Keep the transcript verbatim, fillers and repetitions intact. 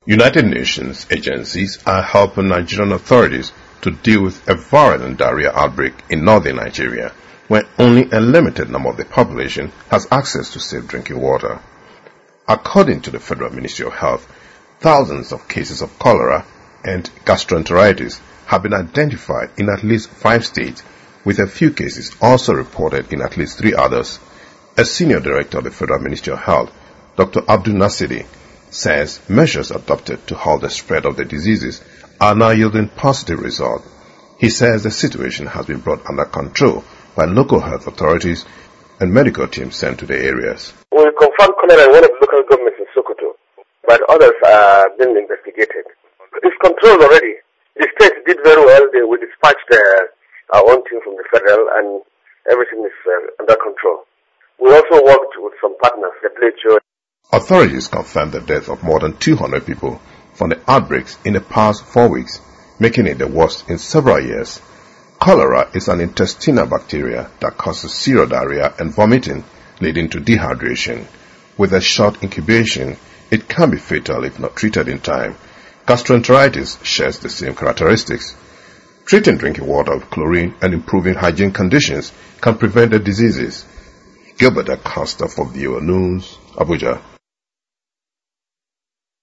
United Nations agencies are helping Nigerian authorities to deal with a virulent diarrhea outbreak in northern Nigeria, where only a limited number of the population has access to safe drinking water. According to the Federal Ministry of Health, thousands of cases of cholera and gastroenteritis have been identified in at least five states, with a few cases also reported in at least three others. A senior director of the Federal Ministry of Health, Doctor Abdul Nasidi, says measures adopted to halt the spread of the diseases are now yielding positive results. He says the situation has been brought under control by local health authorities and medical teams sent to the areas. We confirmed cholera in one of the local governments in Sokoto, but others are being investigated. It's controlled already. The state did very well. They, we dispatched uh, our own team from the federal, and everything is uh, under control. We also worked with some partners, the W H O. Authorities confirmed the death of more than two hundred people from the outbreaks in the past four weeks, making it the worst in several years. Cholera is an intestinal bacteria that causes severe diarrhea and vomiting, leading to dehydration. With a short incubation, it can be fatal if not treated in time. Gastroenteritis shares the same characteristics. Treating drinking water with chlorine and improving hygiene conditions can prevent the diseases. Gilbert Acosta for Viewer News, Abuja.